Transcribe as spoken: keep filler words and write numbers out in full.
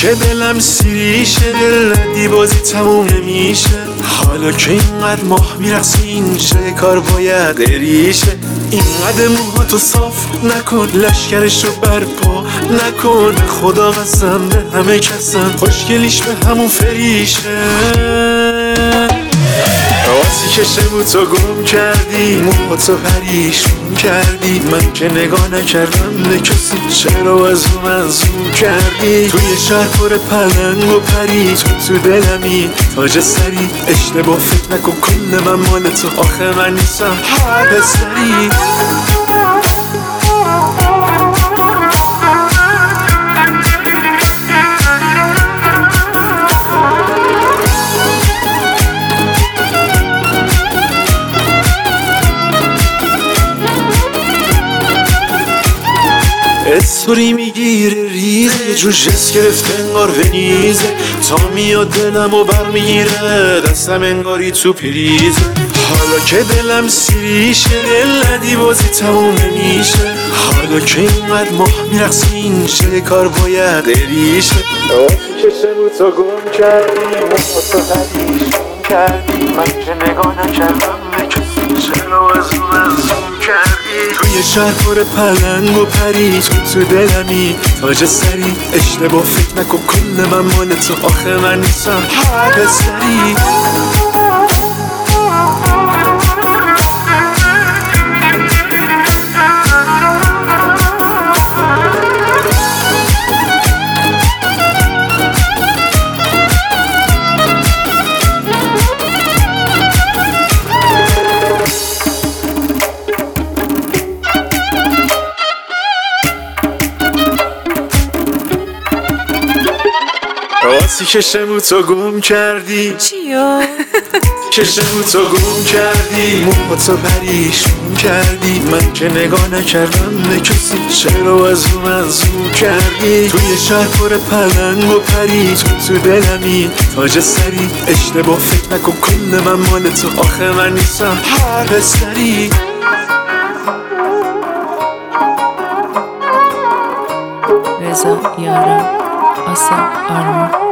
که دلم سیریشه، دل ندی بازی تموم نمیشه. حالا که اینقدر ماه میرقصی اینجا کار باید بریشه. اینقدر موهاتو صاف نکن، لشکرش رو برپا نکن. خدا قسم به همه کسم خوشگلیش به همون فریشه. آسی که شبو تو گم کردی، موهاتو پریشون کردی. من که نگاه نکردم به کسی، چرا از رو من زوم کردی؟ توی شهر پر پلنگ و پری، تو تو دلمی تاج سری. اشتباه فکر نکن کل من مال تو، آخه من نیستم هر پسری. استوری میگیره ریزه، یه جور جس گرفته انگار ونیزه. تا میاد دلم و برمیگیره، دستم انگاری تو پریزه. حالا که دلم سیریشه، دل ندی بازی تموم نمیشه. حالا که اینقدر ماه میرقصی اینجا کار باید بریشه. آسی که شبو تو گم کردی، موهاتو پریشون کردی. من که نگاه نکردم به کسی، چرا از رو من زوم کردی؟ توی شهر پر پلنگ و پری، تو تو دلمی تاج سری. اشتباه فکر نکن کل من مال تو، آخه من نیستم هر پسری. آسی که شبو تو گم کردی، چیو؟ که شبو تو گم کردی. موهاتو پریشون کردی. من که نگاه نکردم به کسی، چرا از رو من زوم کردی؟ توی شهر پر پلنگ و پری، تو تو دلمی تاج سری. اشتباه فکر نکن کل من مال تو، آخه من نیستم هر پسری. رضا یارم، آسا آرمان.